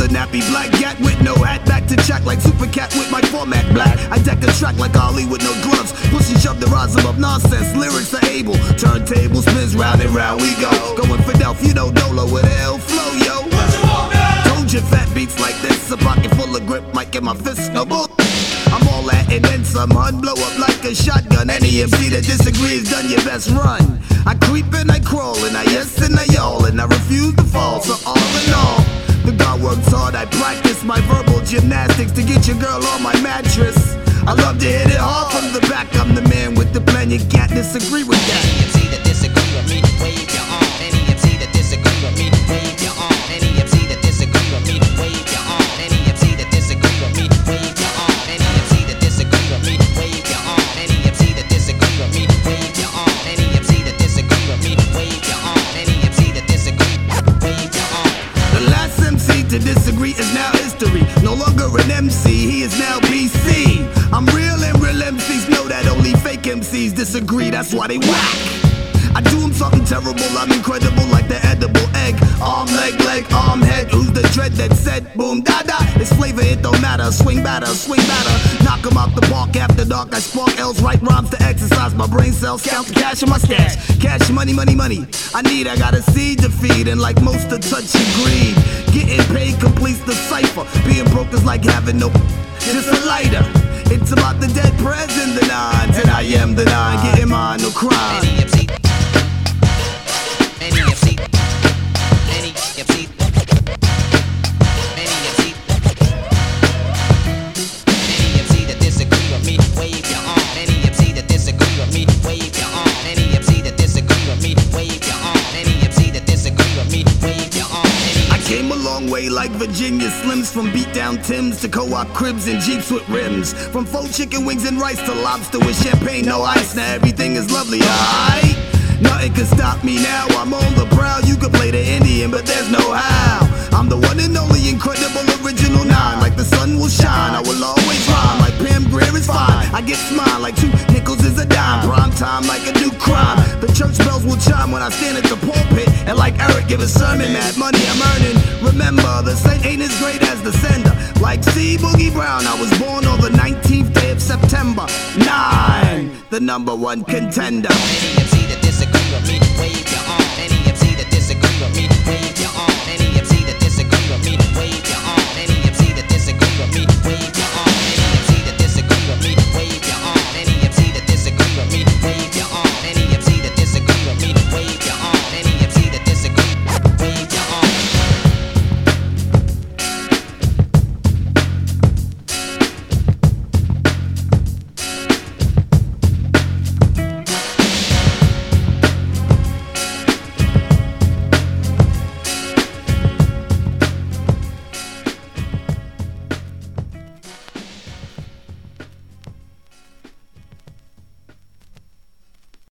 a nappy black cat with no hat, back to check like Super Cat with my format black. I deck a track like Ali with no gloves, push and shove the rise above nonsense. Lyrics are able, turntable spins round and round we go. Going for Delph, you know Dolo with a L flow, yo. What you want now? Told you fat beats like this, a pocket full of grip, might get my fist no bull. I'm all that and then some, hun, blow up like a shotgun. Any MC that disagrees, done your best run. I creep and I crawl and I yes and I y'all, and I refuse to fall. So all in all, the God works hard. I practice my verbal gymnastics to get your girl on my mattress. I love to hit it hard from the back. I'm the man with the plan. You can't disagree with that. Any MC that disagree with me, wave your arm. Any MC that disagree with me, wave your arm. Any MC that disagree with me, wave your arm. Any MC that disagree with me, wave your arm. Any MC that disagree with me, wave your arm. Any MC that disagree with me, wave your arm. Any MC that disagree with me, wave your arm. Any MC that disagree, wave your arm. The last MC to disagree is now history. No longer an MC, he is now BC. I'm real and real MCs know that only fake MCs disagree, that's why they whack. I do them something terrible, I'm incredible like the edible egg. Arm, leg, arm, head, who's the dread that said boom, da-da. It's flavor, it don't matter, swing batter. Knock 'em out the park after dark, I spark L's, write rhymes to exercise my brain cells. Count the cash in my stash, cash, money. I got a seed to feed, and like most of touch and greed, getting paid completes the cipher. Being broke is like having no, just a lighter. It's about the dead president, the nines, and I am the nine, getting mine, no crime. Any MC, any MC, any MC, any MC, any MC that disagree with me, wave your arm. Any MC that disagree with me, wave your arm. Any MC that disagree with me, wave your arm. Any MC that disagree with me, wave your arm. I came a long way like Virginia Slims, from beat down Timbs to co-op cribs and Jeeps with rims, from faux chicken wings and rice to lobster with champagne, no ice. Now everything is lovely, alright? Nothing can stop me now, I'm on the prowl. You could play the Indian, but there's no how. I'm the one and only incredible original nine. Like the sun will shine, I will always rhyme. Like Pam Grier is fine, I get smile like 2 nickels is a dime. Prime time like a new crime. The church bells will chime when I stand at the pulpit, and like Eric give a sermon. That money I'm earning, remember the saint ain't as great as the sender. Like C. Boogie Brown, I was born on the 19th day of September. 9, the #1 contender. Any MC